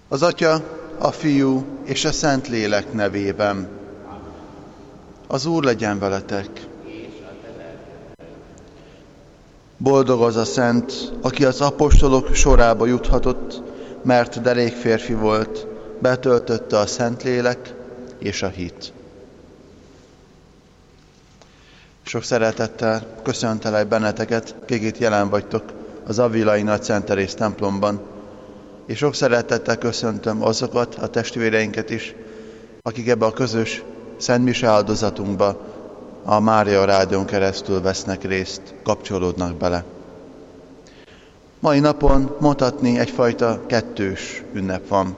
Az Atya, a Fiú és a Szentlélek nevében. Az Úr legyen veletek. Boldog az a szent, aki az apostolok sorába juthatott, mert derék férfi volt, betöltötte a Szentlélek és a hit. Sok szeretettel köszöntelek benneteket, akik itt jelen vagytok az Avilai Nagy Szent Teréz templomban, és sok szeretettel köszöntöm azokat a testvéreinket is, akik ebbe a közös Szent Mise áldozatunkba a Mária Rádión keresztül vesznek részt, kapcsolódnak bele. Mai napon mondhatni egyfajta kettős ünnep van.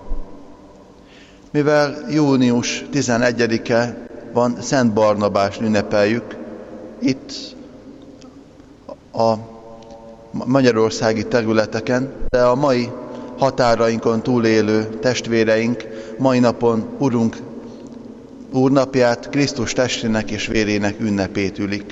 Mivel június 11-e van, Szent Barnabást ünnepeljük, itt a magyarországi területeken, de a mai határainkon túlélő testvéreink mai napon Urunk Úrnapját, Krisztus testének és vérének ünnepét ülik.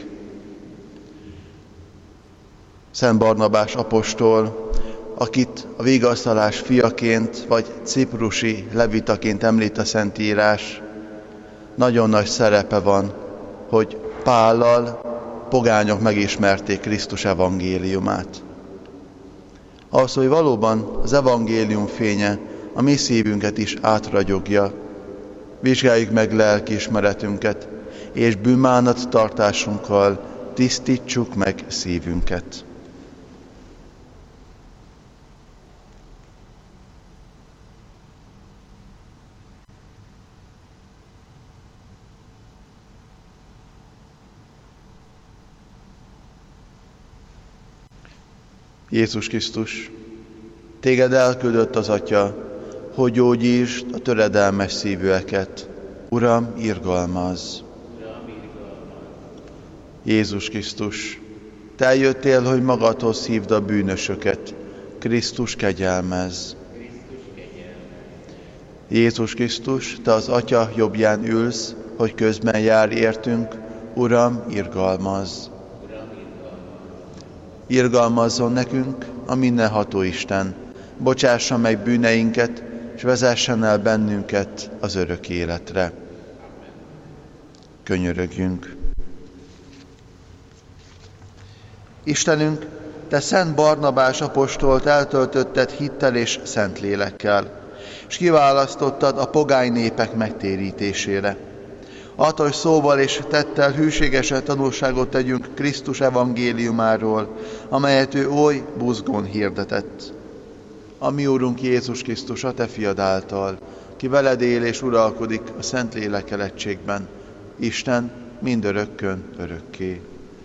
Szent Barnabás apostol, akit a vigasztalás fiaként vagy ciprusi levitaként említ a Szentírás, nagyon nagy szerepe van, hogy Pállal pogányok megismerték Krisztus evangéliumát. Ahhoz, hogy valóban az evangélium fénye a mi szívünket is átragyogja, vizsgáljuk meg lelkiismeretünket, és bűnbánat tartásunkkal tisztítsuk meg szívünket. Jézus Krisztus, téged elküldött az Atya, hogy gyógyítsd a töredelmes szívűeket. Uram, irgalmazz! Jézus Krisztus, te eljöttél, hogy magadhoz hívd a bűnösöket. Krisztus, kegyelmezz! Jézus Krisztus, te az Atya jobbján ülsz, hogy közben jár értünk. Uram, irgalmazz! Irgalmazzon nekünk a mindenható Isten, bocsássa meg bűneinket, és vezessen el bennünket az örök életre. Könyörögjünk. Istenünk, te Szent Barnabás apostolt eltöltötted hittel és Szentlélekkel, és kiválasztottad a pogány népek megtérítésére. Add, hogy szóval és tettel hűségesen tanulságot tegyünk Krisztus evangéliumáról, amelyet ő oly buzgón hirdetett. A mi Úrunk Jézus Krisztus, a te fiad által, ki veled él és uralkodik a Szentlélekkel egységben, Isten mindörökkön örökké.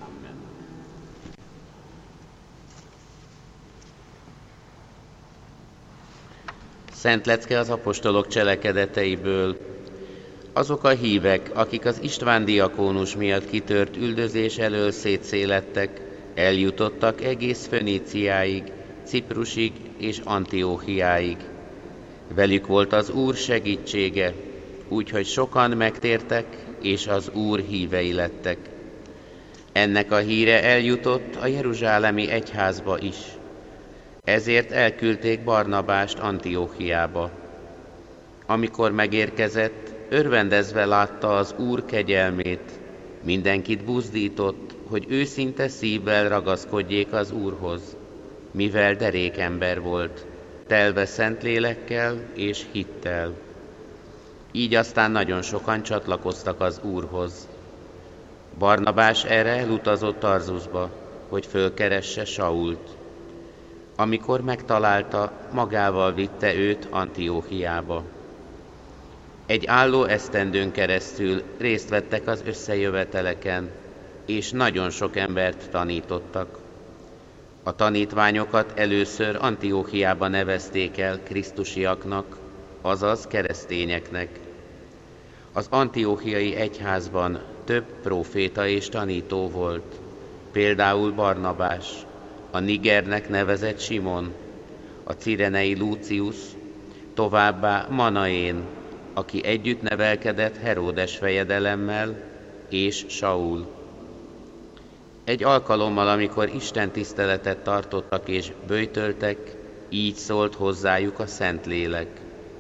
Szent lecke az apostolok cselekedeteiből. Azok a hívek, akik az István diakónus miatt kitört üldözés elől szétszélettek, eljutottak egész Föníciáig, Ciprusig és Antióchiáig. Velük volt az Úr segítsége, úgyhogy sokan megtértek, és az Úr hívei lettek. Ennek a híre eljutott a jeruzsálemi egyházba is. Ezért elküldték Barnabást Antióchiába. Amikor megérkezett, örvendezve látta az Úr kegyelmét, mindenkit buzdított, hogy őszinte szívvel ragaszkodjék az Úrhoz, mivel derék ember volt, telve Szentlélekkel és hittel. Így aztán nagyon sokan csatlakoztak az Úrhoz. Barnabás erre elutazott Tarzusba, hogy fölkeresse Sault. Amikor megtalálta, magával vitte őt Antióchiába. Egy álló esztendőn keresztül részt vettek az összejöveteleken, és nagyon sok embert tanítottak. A tanítványokat először Antióchiában nevezték el krisztusiaknak, azaz keresztényeknek. Az antióchiai egyházban több próféta és tanító volt, például Barnabás, a Nigernek nevezett Simon, a cirenei Lucius, továbbá Manaén, aki együtt nevelkedett Heródes fejedelemmel, és Saul. Egy alkalommal, amikor Isten tiszteletet tartottak és böjtöltek, így szólt hozzájuk a Szentlélek.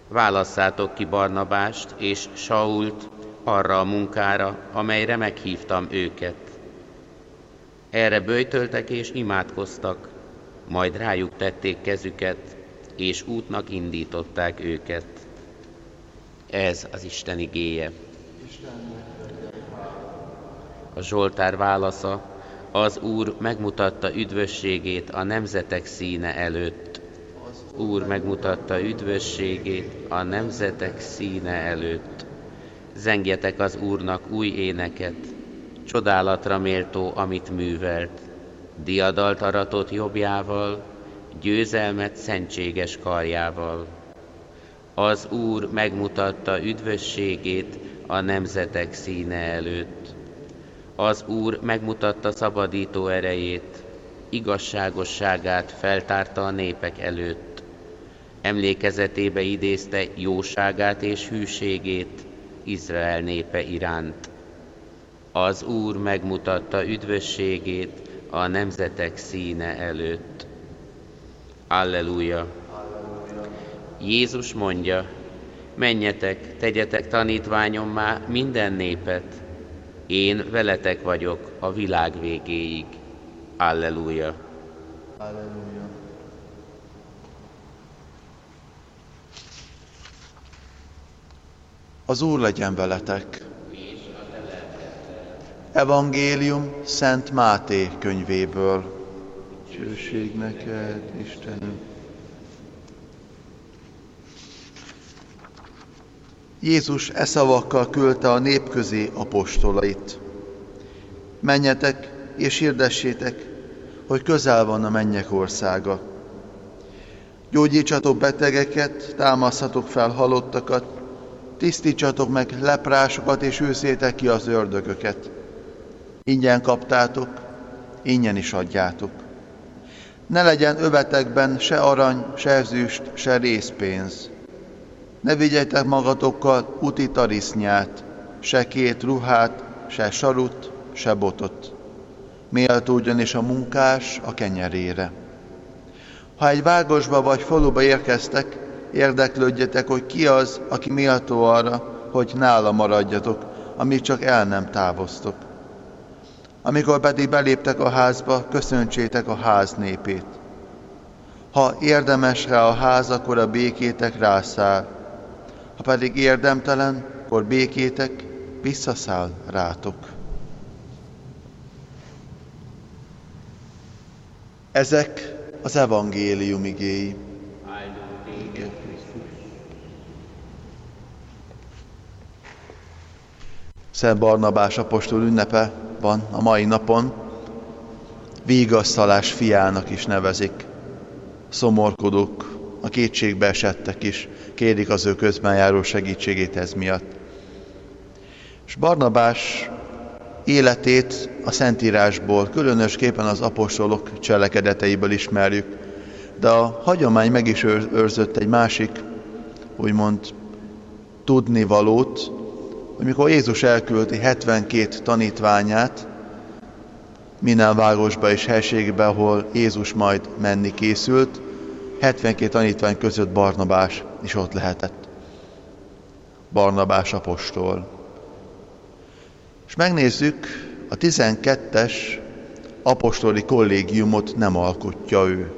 válasszátok ki Barnabást és Sault arra a munkára, amelyre meghívtam őket. Erre böjtöltek és imádkoztak, majd rájuk tették kezüket, és útnak indították őket. Ez az Isten igéje. A Zsoltár válasza: az Úr megmutatta üdvösségét a nemzetek színe előtt. Úr megmutatta üdvösségét a nemzetek színe előtt. Zengjetek az Úrnak új éneket, csodálatra méltó, amit művelt. Diadalt aratott jobbjával, győzelmet szentséges karjával. Az Úr megmutatta üdvösségét a nemzetek színe előtt. Az Úr megmutatta szabadító erejét, igazságosságát feltárta a népek előtt. Emlékezetébe idézte jóságát és hűségét Izrael népe iránt. Az Úr megmutatta üdvösségét a nemzetek színe előtt. Alleluja! Jézus mondja: menjetek, tegyetek tanítványommá minden népet, én veletek vagyok a világ végéig. Alleluja! Alleluja! Az Úr legyen veletek! Evangélium Szent Máté könyvéből. Dicsőség neked, Istenünk! Jézus e szavakkal küldte a nép közé apostolait. Menjetek és hirdessétek, hogy közel van a mennyek országa. Gyógyítsatok betegeket, támaszhatok fel halottakat, tisztítsatok meg leprásokat és űzzétek ki az ördögöket. Ingyen kaptátok, ingyen is adjátok. Ne legyen övetekben se arany, se ezüst, se rézpénz. Ne vigyetek magatokkal úti tarisznyát, se két ruhát, se sarut, se botot. Méltó ugyanis a munkás a kenyerére. Ha egy városba vagy faluba érkeztek, érdeklődjetek, hogy ki az, aki méltó arra, hogy nála maradjatok, amíg csak el nem távoztok. Amikor pedig beléptek a házba, köszöntsétek a ház népét. Ha érdemes rá a ház, akkor a békétek rászáll. Ha pedig érdemtelen, akkor békétek visszaszáll rátok. Ezek az evangélium igéi. Szent Barnabás apostol ünnepe van a mai napon. Vigasztalás fiának is nevezik. Szomorkodók, a kétségbe esettek is kérik az ő közben járó segítségét ez miatt. És Barnabás életét a Szentírásból, különösképpen az apostolok cselekedeteiből ismerjük, de a hagyomány meg is őrzött egy másik, úgymond tudnivalót, hogy mikor Jézus elküldi 72 tanítványát minden városba és helységbe, ahol Jézus majd menni készült, 72 tanítvány között Barnabás is ott lehetett. Barnabás apostol. És megnézzük, a 12-es apostoli kollégiumot nem alkotja ő.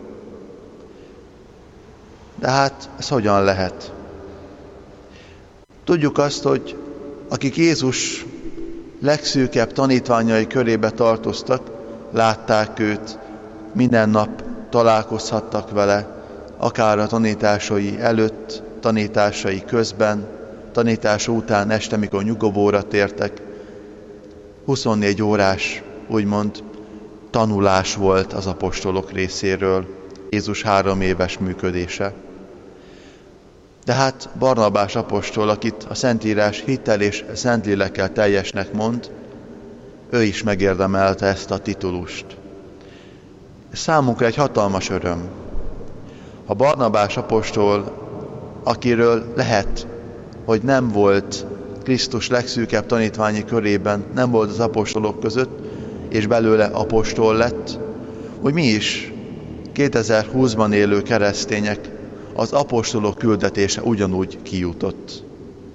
De hát ez hogyan lehet? Tudjuk azt, hogy akik Jézus legszűkebb tanítványai körébe tartoztak, látták őt, minden nap találkozhattak vele, akár a tanításai előtt, tanításai közben, tanítása után este, mikor nyugovóra tértek. 24 órás, úgymond, tanulás volt az apostolok részéről, Jézus 3 éves működése. De hát Barnabás apostol, akit a Szentírás hittel és Szentlélekkel teljesnek mond, ő is megérdemelte ezt a titulust. Számunkra egy hatalmas öröm. A Barnabás apostol, akiről lehet, hogy nem volt Krisztus legszűkebb tanítványi körében, nem volt az apostolok között, és belőle apostol lett, hogy mi is, 2020-ban élő keresztények, az apostolok küldetése ugyanúgy kijutott.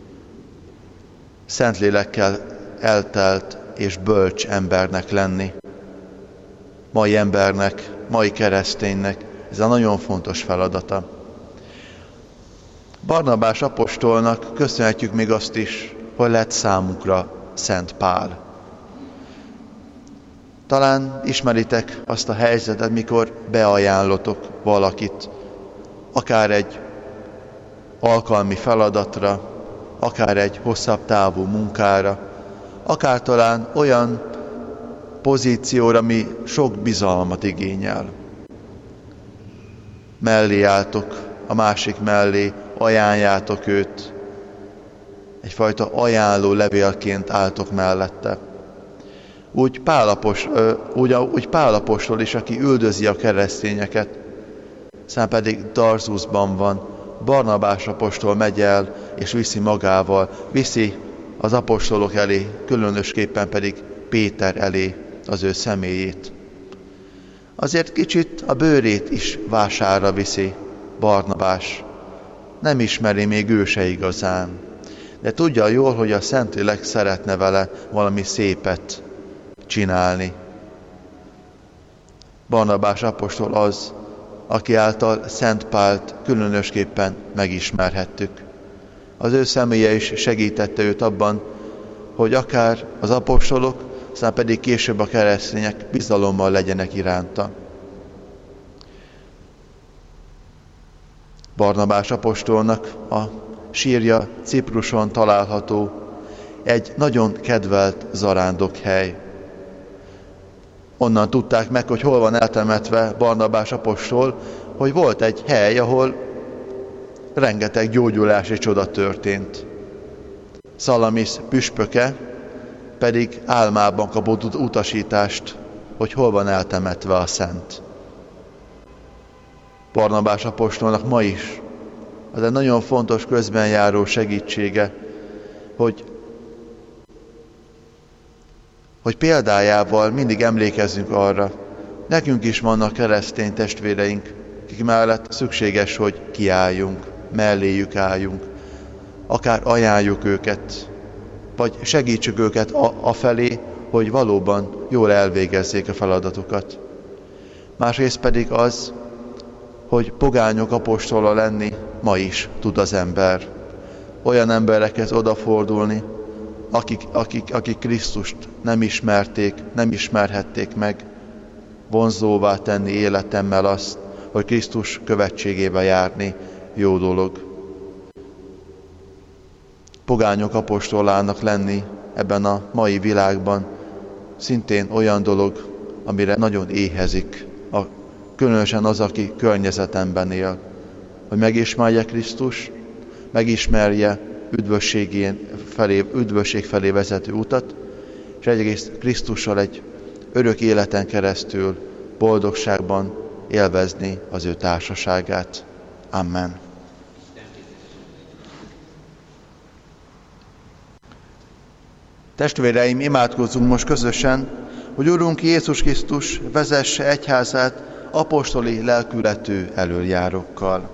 Szentlélekkel eltelt és bölcs embernek lenni. Mai embernek, mai kereszténynek ez a nagyon fontos feladata. Barnabás apostolnak köszönhetjük még azt is, hogy lett számunkra Szent Pál. Talán ismeritek azt a helyzetet, mikor beajánlotok valakit, akár egy alkalmi feladatra, akár egy hosszabb távú munkára, akár talán olyan pozícióra, ami sok bizalmat igényel. Mellé álltok, a másik mellé ajánljátok őt. Egyfajta ajánló levélként álltok mellette. Úgy Pál apostol is, aki üldözi a keresztényeket, szám pedig Tarzuszban van, Barnabás apostol megy el, és viszi magával, viszi az apostolok elé, különösképpen pedig Péter elé az ő személyét. Azért kicsit a bőrét is vásárra viszi Barnabás. Nem ismeri még ő se igazán, de tudja jól, hogy a Szentlélek szeretne vele valami szépet csinálni. Barnabás apostol az, aki által Szent Pált különösképpen megismerhettük. Az ő személye is segítette őt abban, hogy akár az apostolok, aztán pedig később a keresztények bizalommal legyenek iránta. Barnabás apostolnak a sírja Cipruson található, egy nagyon kedvelt zarándokhely. Onnan tudták meg, hogy hol van eltemetve Barnabás apostol, hogy volt egy hely, ahol rengeteg gyógyulási csoda történt. Szalamisz püspöke pedig álmában kapott utasítást, hogy hol van eltemetve a szent. Barnabás apostolnak ma is az egy nagyon fontos közbenjáró segítsége, hogy példájával mindig emlékezzünk arra, nekünk is vannak keresztény testvéreink, akik mellett szükséges, hogy kiálljunk, melléjük álljunk, akár ajánljuk őket, vagy segítsük őket afelé, hogy valóban jól elvégezzék a feladatukat. Másrészt pedig az, hogy pogányok apostola lenni ma is tud az ember. Olyan emberekhez odafordulni, akik Krisztust nem ismerték, nem ismerhették meg, vonzóvá tenni életemmel azt, hogy Krisztus követségébe járni jó dolog. Pogányok apostolának lenni ebben a mai világban szintén olyan dolog, amire nagyon éhezik, különösen az, aki környezetemben él, hogy megismerje Krisztus, megismerje üdvösség felé vezető utat, és egyrészt Krisztussal egy örök életen keresztül boldogságban élvezni az ő társaságát. Amen. Testvéreim, imádkozzunk most közösen, hogy Urunk Jézus Krisztus vezesse egyházát apostoli lelkületű elöljárókkal.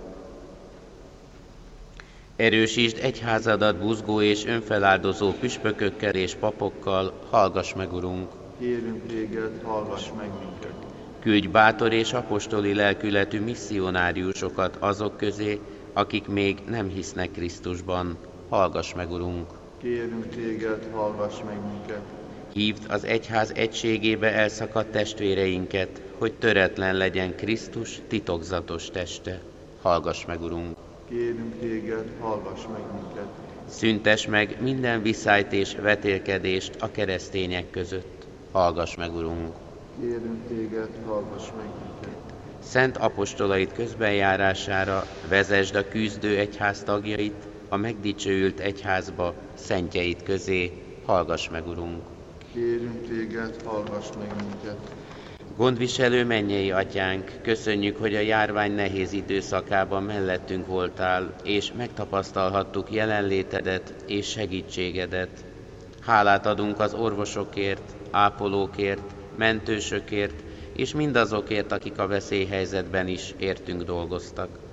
Erősítsd egyházadat buzgó és önfeláldozó püspökökkel és papokkal, hallgass meg, Urunk! Kérünk téged, hallgass meg minket! Küldj bátor és apostoli lelkületű misszionáriusokat azok közé, akik még nem hisznek Krisztusban, hallgass meg, Urunk! Kérünk téged, hallgass meg minket! Hívd az egyház egységébe elszakadt testvéreinket, hogy töretlen legyen Krisztus titokzatos teste. Hallgass meg, Urunk! Kérünk téged, hallgass meg minket! Szüntess meg minden viszályt és vetélkedést a keresztények között. Hallgass meg, Urunk! Kérünk téged, hallgass meg minket! Szent apostolait közbenjárására vezesd a küzdő egyház tagjait a megdicsőült egyházba, szentjeit közé. Hallgass meg, Urunk! Kérünk téged, hallgass meg minket! Gondviselő mennyei atyánk, köszönjük, hogy a járvány nehéz időszakában mellettünk voltál, és megtapasztalhattuk jelenlétedet és segítségedet. Hálát adunk az orvosokért, ápolókért, mentősökért, és mindazokért, akik a veszélyhelyzetben is értünk dolgoztak.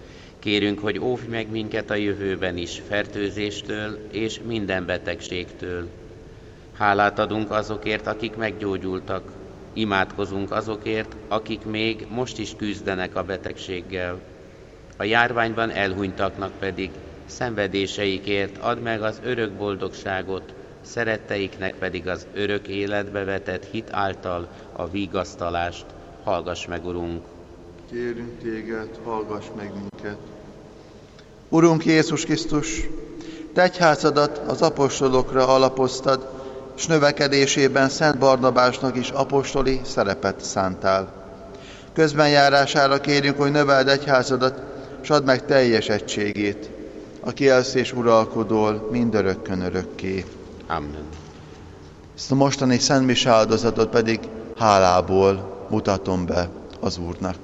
Kérünk, hogy óvj meg minket a jövőben is fertőzéstől és minden betegségtől. Hálát adunk azokért, akik meggyógyultak. Imádkozunk azokért, akik még most is küzdenek a betegséggel. A járványban elhunytaknak pedig szenvedéseikért add meg az örök boldogságot, szeretteiknek pedig az örök életbe vetett hit által a vigasztalást. Hallgass meg, Urunk! Kérünk téged, hallgass meg minket! Urunk Jézus Krisztus, te egyházadat az apostolokra alapoztad, s növekedésében Szent Barnabásnak is apostoli szerepet szántál. Közbenjárására kérjük, hogy növeld egyházadat, s add meg teljes egységét, aki élsz és uralkodol mindörökkön örökké. Amen. Ezt a mostani szentmise áldozatot pedig hálából mutatom be az Úrnak.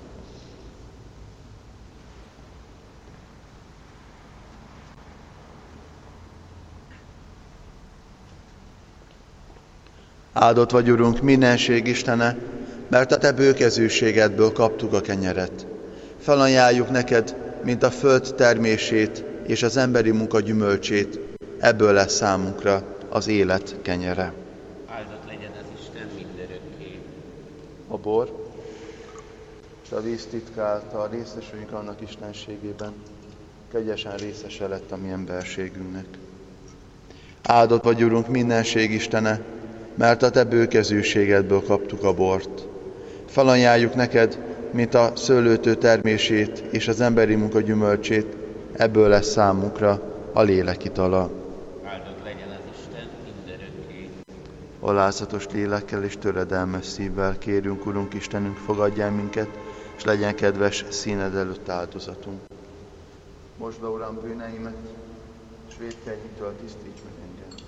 Áldott vagy, Urunk, mindenség Istene, mert a te bőkezűségedből kaptuk a kenyeret. Felajánljuk neked, mint a föld termését és az emberi munka gyümölcsét, ebből lesz számunkra az élet kenyere. Áldott legyen az Isten mindörökké. A bor és a víz titkáltal részesüljünk annak istenségében, kegyesen részese lett a mi emberségünknek. Áldott vagy, Urunk, mindenség Istene, mert a te bőkezűségedből kaptuk a bort. Felajánljuk neked, mint a szőlőtő termését és az emberi munka gyümölcsét, ebből lesz számunkra a lélek itala. Áldott legyen az Isten mindörökké. Alázatos lélekkel és töredelmes szívvel kérünk, Urunk Istenünk, fogadjál minket, és legyen kedves színed előtt áldozatunk. Most be, Uram, bűneimet, és vétkeinktől tisztíts meg engem.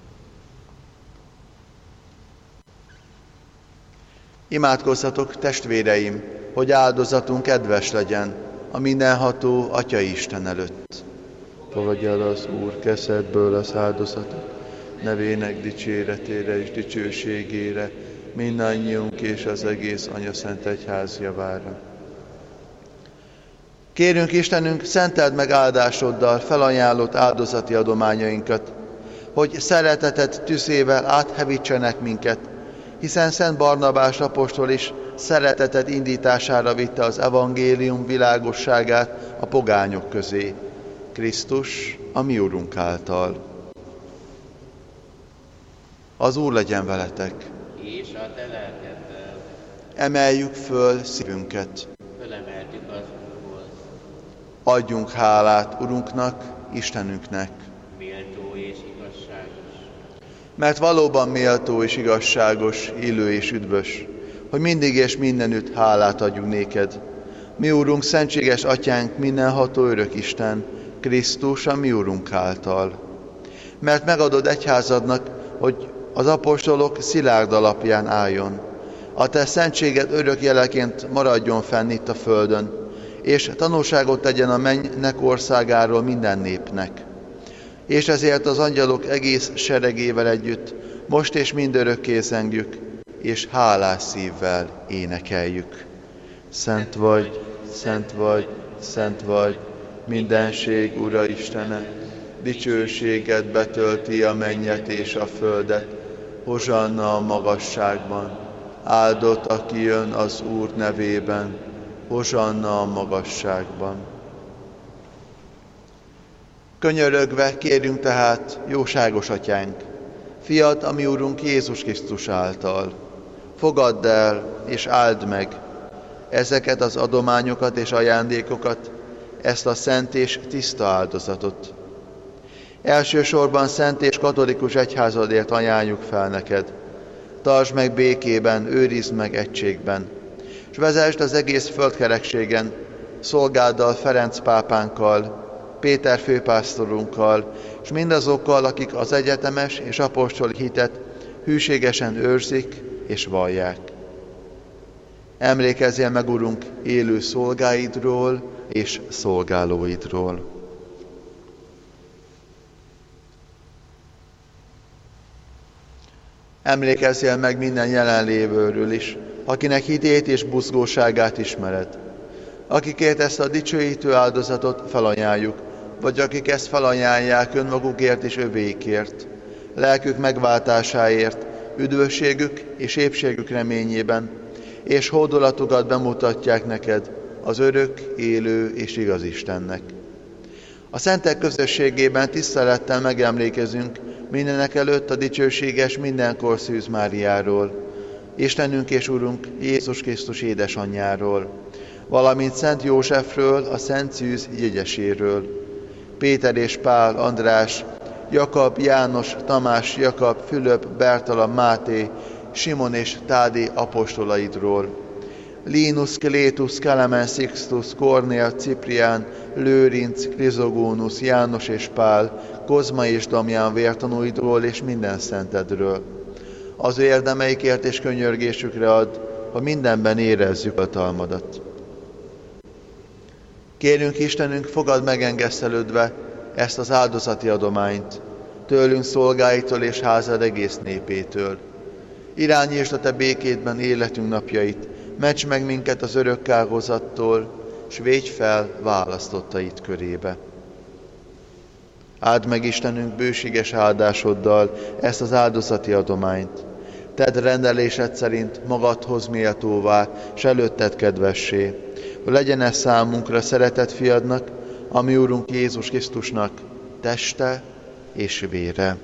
Imádkozzatok, testvéreim, hogy áldozatunk kedves legyen a mindenható Atya Isten előtt. Fogadj el az Úr keszedből az áldozatot, nevének dicséretére és dicsőségére, mindannyiunk és az egész Anyaszent Egyház javára. Kérünk Istenünk, szenteld meg áldásoddal felajánlott áldozati adományainkat, hogy szereteted tüzével áthevítsenek minket, hiszen Szent Barnabás apostol is szereteted indítására vitte az evangélium világosságát a pogányok közé. Krisztus, a mi Urunk által. Az Úr legyen veletek. És a te lelkeddel. Emeljük föl szívünket. Fölemeltük az Úrhoz. Adjunk hálát Urunknak, Istenünknek. Méltó és igazságos. Mert valóban méltó és igazságos, élő és üdvös, hogy mindig és mindenütt hálát adjunk néked. Mi Úrunk, szentséges Atyánk, mindenható örök Isten, Krisztus, a mi Urunk által. Mert megadod egyházadnak, hogy az apostolok szilárd alapján álljon. A te szentséged örök jeleként maradjon fenn itt a földön, és tanúságot tegyen a mennynek országáról minden népnek. És ezért az angyalok egész seregével együtt most és mindörökké zengjük, és hálás szívvel énekeljük. Szent vagy, szent vagy, szent vagy, mindenség Ura Istene, dicsőséged betölti a mennyet és a földet, hozsanna a magasságban, áldott, aki jön az Úr nevében, hozsanna a magasságban. Könyörögve kérünk tehát, jóságos Atyánk, Fiat, a mi Úrunk Jézus Krisztus által, fogadd el és áld meg ezeket az adományokat és ajándékokat, ezt a szent és tiszta áldozatot. Elsősorban szent és katolikus egyházadért ajánljuk fel neked. Tartsd meg békében, őrizd meg egységben, és vezesd az egész földkerekségen szolgáddal, Ferenc pápánkkal, Péter főpásztorunkkal, és mindazokkal, akik az egyetemes és apostoli hitet hűségesen őrzik és vallják. Emlékezzél meg, Urunk, élő szolgáidról és szolgálóidról. Emlékezzél meg minden jelenlévőről is, akinek hitét és buzgóságát ismered. akikért ezt a dicsőítő áldozatot felajánljuk, vagy akik ezt felajánlják önmagukért és övéikért, lelkük megváltásáért, üdvösségük és épségük reményében, és hódolatukat bemutatják neked, az örök, élő és igaz Istennek. A szentek közösségében tisztelettel megemlékezünk mindenek előtt a dicsőséges mindenkor Szűz Máriáról, Istenünk és Urunk Jézus Krisztus édesanyjáról, valamint Szent Józsefről, a Szent Szűz jegyeséről, Péter és Pál, András, Jakab, János, Tamás, Jakab, Fülöp, Bertalan, Máté, Simon és Tádé apostolaidról, Linus, Klétus, Kelemen, Sixtus, Kornél, Ciprián, Lőrinc, Krizogónusz, János és Pál, Kozma és Damján vértanúidról és minden szentedről. Az ő érdemeikért és könyörgésükre ad, hogy mindenben érezzük hatalmadat. Kérünk Istenünk, fogadd megengesztelődve ezt az áldozati adományt, tőlünk szolgáitól és házad egész népétől. Irányítsd a te békédben életünk napjait, ments meg minket az örök kárhozattól, s védj fel választottait körébe. Áld meg Istenünk bőséges áldásoddal ezt az áldozati adományt. Tedd rendelésed szerint magadhoz méltóvá, s előtted kedvessé, hogy legyen ez számunkra szeretett fiadnak, a mi Úrunk Jézus Krisztusnak teste és vére.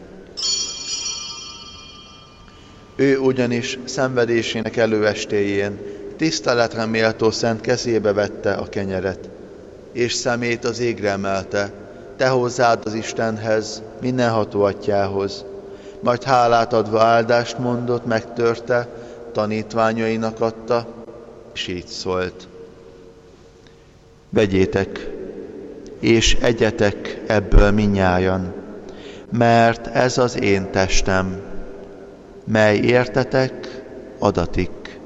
Ő ugyanis szenvedésének előestéjén tiszteletre méltó szent kezébe vette a kenyeret, és szemét az égre emelte, te hozzád az Istenhez, mindenható atyához. Majd hálát adva áldást mondott, megtörte, tanítványainak adta, és így szólt. Vegyétek, és egyetek ebből mindnyájan, mert ez az én testem, mely értetek adatik.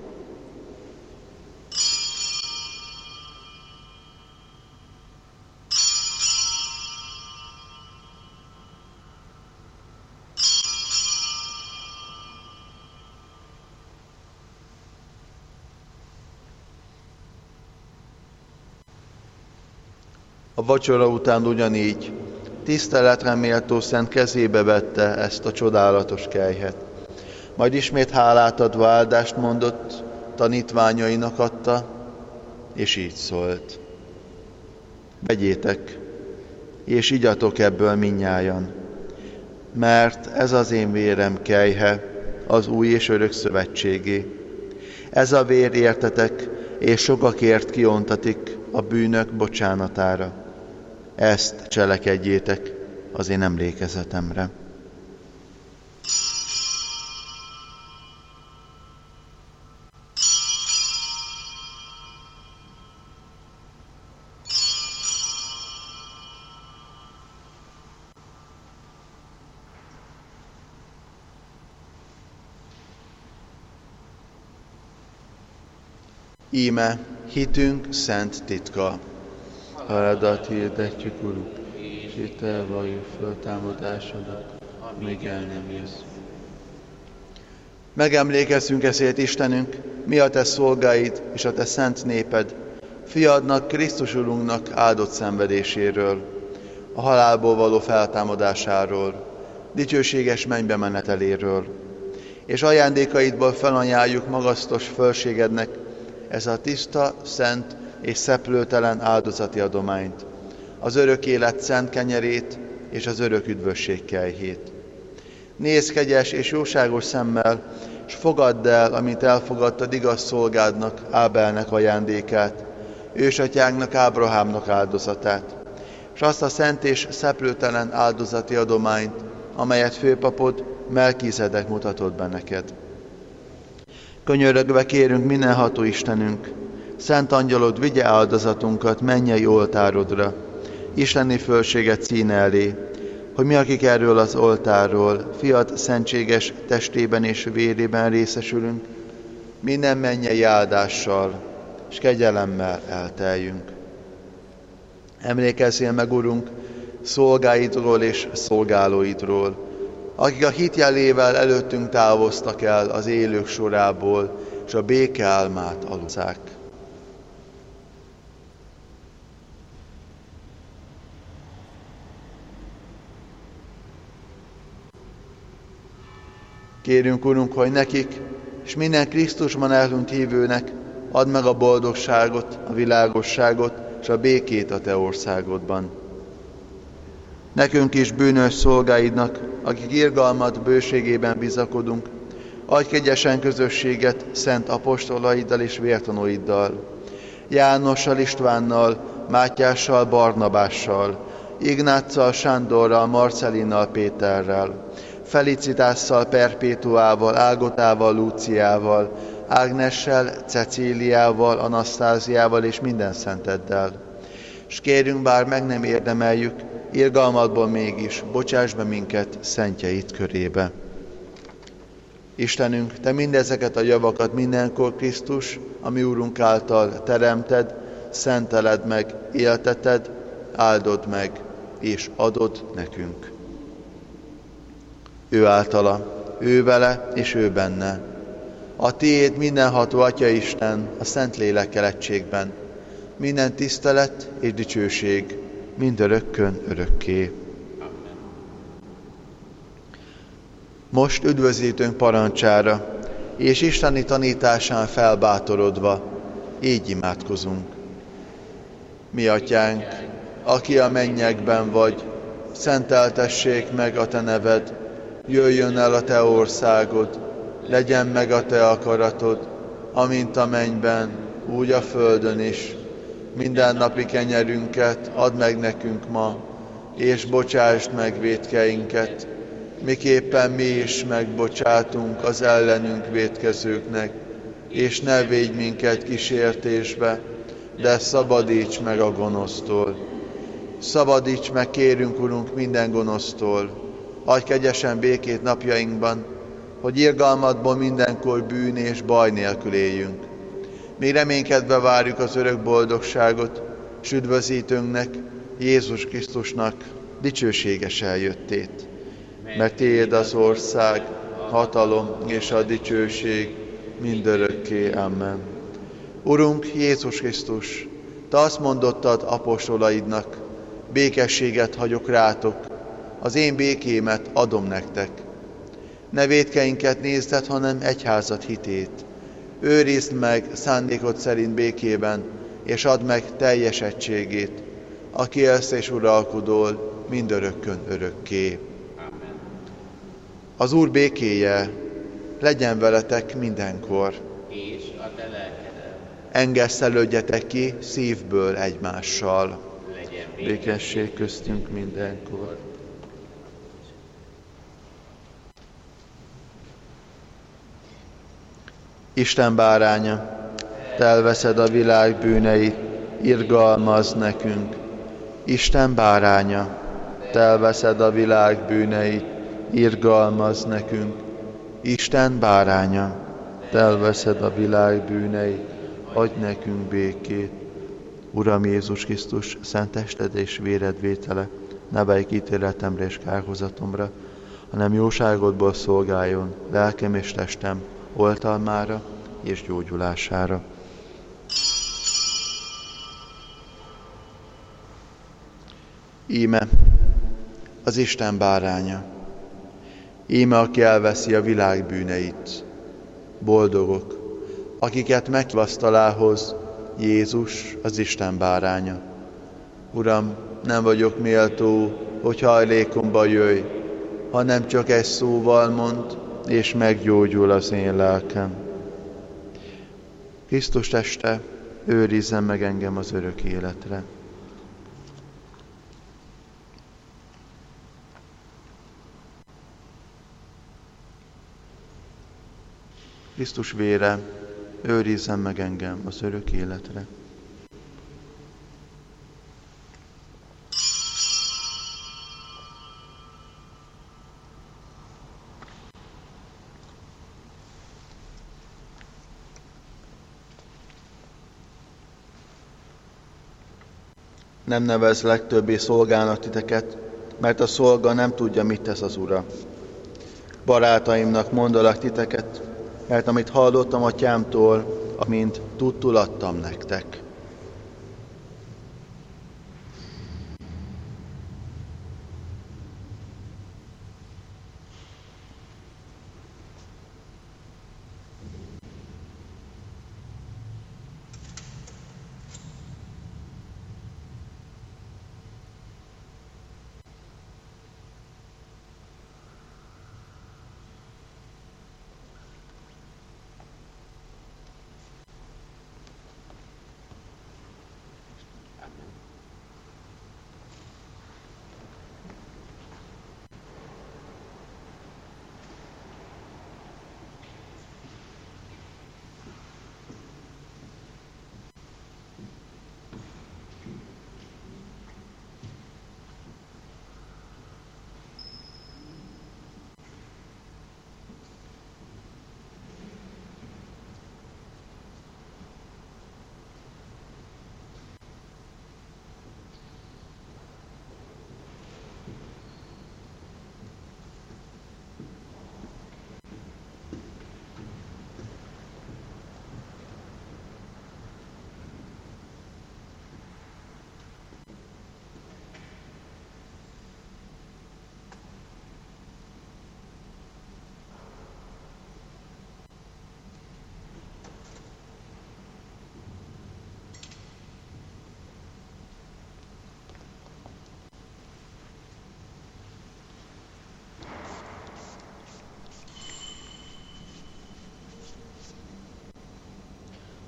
A vacsora után ugyanígy tiszteletre méltó szent kezébe vette ezt a csodálatos kelyhet. Majd ismét hálát adva áldást mondott, tanítványainak adta, és így szólt. Vegyétek, és igyatok ebből mindnyájan, mert ez az én vérem kelyhe, az új és örök szövetségé. Ez a vér értetek, és sokakért kiontatik a bűnök bocsánatára. Ezt cselekedjétek az én emlékezetemre. Íme hitünk szent titka. Háládat hirdetjük, Urunk, és itt elvalljuk föltámadásodat, amíg el nem jössz. Megemlékezzünk ezért, Istenünk, mi a te szolgáid és a te szent néped, fiadnak, Krisztus Urunknak áldott szenvedéséről, a halálból való feltámadásáról, dicsőséges mennybe meneteléről, és ajándékaidból felajánljuk magasztos fölségednek ez a tiszta, szent és szeplőtelen áldozati adományt, az örök élet szent kenyerét és az örök üdvösség kelyhét. Nézz kegyes és jóságos szemmel, s fogadd el, amint elfogadtad igaz szolgádnak, Ábelnek ajándékát, ősatyánknak, Ábrahámnak áldozatát, s azt a szent és szeplőtelen áldozati adományt, amelyet főpapod Melkizedek mutatott be neked. Könyörögve kérünk mindenható Istenünk, szent angyalod vigye áldozatunkat mennyei oltárodra, isteni fölséget színe elé, hogy mi, akik erről az oltárról, fiad szentséges testében és vérében részesülünk, minden mennyei áldással és kegyelemmel elteljünk. Emlékezzél meg, Urunk, szolgáidról és szolgálóidról, akik a hit jelével előttünk távoztak el az élők sorából, és a béke álmát aludták. Kérünk, Urunk, hogy nekik és minden Krisztusban elhunyt hívőnek add meg a boldogságot, a világosságot és a békét a Te országodban. Nekünk is bűnös szolgáidnak, akik irgalmad bőségében bizakodunk, adj kegyesen közösséget szent apostolaiddal és vértanúiddal, Jánossal, Istvánnal, Mátyással, Barnabással, Ignáccal, Sándorral, Marcelinnal, Péterrel, Felicitásszal, Perpétuával, Ágotával, Lúciával, Ágnessel, Cecíliával, Anasztáziával és minden szenteddel. S kérünk, bár meg nem érdemeljük, irgalmadból mégis bocsáss be minket szentjeid körébe. Istenünk, Te mindezeket a javakat mindenkor Krisztus, a mi Úrunk által teremted, szenteled meg, élteted, áldod meg, és adod nekünk. Ő általa, ő vele, és ő benne. A Tiéd mindenható Atya Isten, a Szentlélekkel egységben, minden tisztelet és dicsőség, mindörökkön örökké. Most üdvözítőnk parancsára, és isteni tanításán felbátorodva, így imádkozunk. Mi Atyánk, aki a mennyekben vagy, szenteltessék meg a Te neved, jöjjön el a Te országod, legyen meg a Te akaratod, amint a mennyben, úgy a földön is. Mindennapi kenyerünket add meg nekünk ma, és bocsásd meg vétkeinket, miképpen mi is megbocsátunk az ellenünk vétkezőknek, és ne védj minket kísértésbe, de szabadíts meg a gonosztól. Szabadíts meg, kérünk, Urunk, minden gonosztól. Adj kegyesen békét napjainkban, hogy irgalmadból mindenkor bűn és baj nélkül éljünk. Mi reménykedve várjuk az örök boldogságot, s üdvözítőnknek, Jézus Krisztusnak dicsőséges eljöttét. Mert Tiéd az ország, hatalom és a dicsőség mindörökké. Amen. Urunk Jézus Krisztus, Te azt mondottad apostolaidnak, békességet hagyok rátok, az én békémet adom nektek. Ne vétkeinket nézted, hanem egyházad hitét. Őrizd meg szándékod szerint békében, és add meg teljes egységét, aki élsz és uralkodol mindörökkön örökké. Az Úr békéje legyen veletek mindenkor. És a te lelkeddel. Engesztelődjetek ki szívből egymással. Legyen Békesség köztünk mindenkor. Isten báránya, Te elveszed a világ bűneit, irgalmazz nekünk. Isten báránya, Te elveszed a világ bűneit, irgalmazz nekünk. Isten báránya, Te elveszed a világ bűneit, adj nekünk békét. Uram Jézus Krisztus, szent tested és véred vétele, ne vegyj ítéletemre és kárhozatomra, hanem jóságodból szolgáljon lelkem és testem oltalmára és gyógyulására. Íme az Isten báránya, íme aki elveszi a világ bűneit. Boldogok, akiket megvasztalához Jézus az Isten báránya. Uram, nem vagyok méltó, hogy hajlékomba jöjj, hanem csak egy szóval mondd, és meggyógyul az én lelkem. Krisztus teste, őrizzen meg engem az örök életre. Krisztus vére, őrizzen meg engem az örök életre. Nem nevezlek többé szolgának titeket, mert a szolga nem tudja, mit tesz az ura. Barátaimnak mondalak titeket, mert amit hallottam atyámtól, amint tudtul adtam nektek.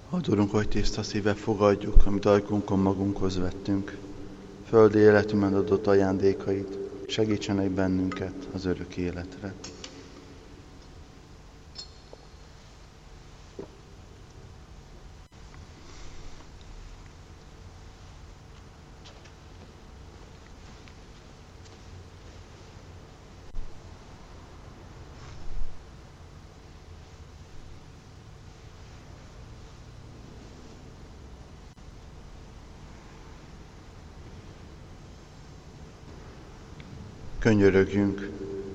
Add, Urunk, hogy tiszta szíve fogadjuk, amit ajkunkon magunkhoz vettünk. Földi életünkben adott ajándékait, segítsenek bennünket az örök életre. Könyörögjünk.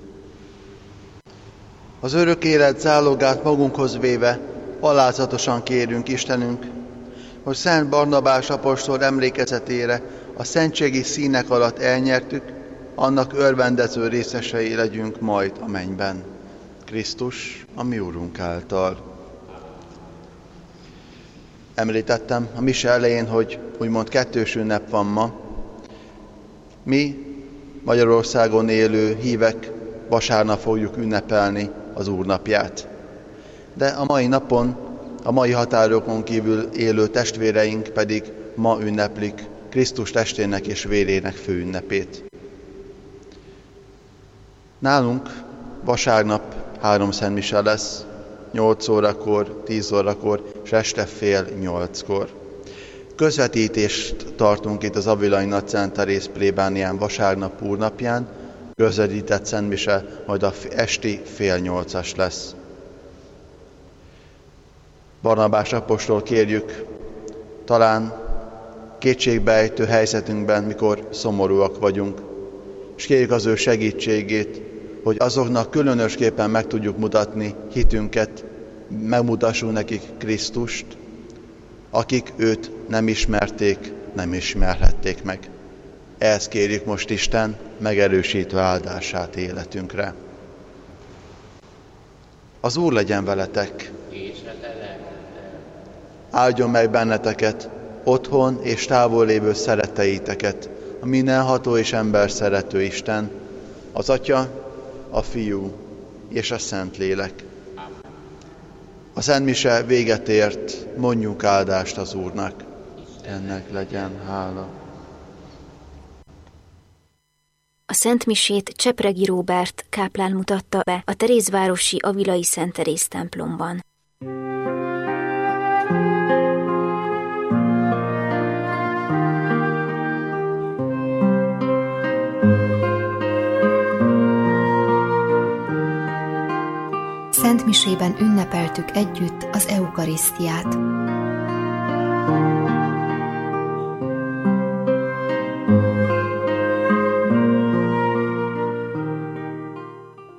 Az örök élet zálogát magunkhoz véve alázatosan kérünk, Istenünk, hogy Szent Barnabás apostol emlékezetére a szentségi színek alatt elnyertük, annak örvendező részesei legyünk majd a mennyben. Krisztus, a mi Urunk által. Említettem a mise elején, hogy úgymond kettős ünnep van ma. Mi Magyarországon élő hívek vasárnap fogjuk ünnepelni az Úr napját. De a mai napon, a mai határokon kívül élő testvéreink pedig ma ünneplik Krisztus testének és vérének főünnepét. Nálunk vasárnap 3 szentmise lesz, 8 órakor, 10 órakor és este fél 8-kor. Közvetítést tartunk itt az Avilai Nagy Szent Teréz plébánián vasárnap úrnapján, közvetített szentmise majd a esti fél 8-as lesz. Barnabás apostol kérjük, talán kétségbeejtő helyzetünkben, mikor szomorúak vagyunk, és kérjük az ő segítségét, hogy azoknak különösképpen meg tudjuk mutatni hitünket, megmutassunk nekik Krisztust, akik őt nem ismerték, nem ismerhették meg. Ehhez kérjük most Isten megerősítve áldását életünkre. Az Úr legyen veletek! Áldjon meg benneteket, otthon és távol lévő szeretteiteket, a mindenható és ember szerető Isten, az Atya, a Fiú és a Szentlélek. A szentmise véget ért, mondjuk áldást az Úrnak. Ennek legyen hála. A szentmisét Csepregi Róbert káplán mutatta be a Terézvárosi Avilai Szent Teréz templomban. Szentmisében ünnepeltük együtt az eukarisztiát.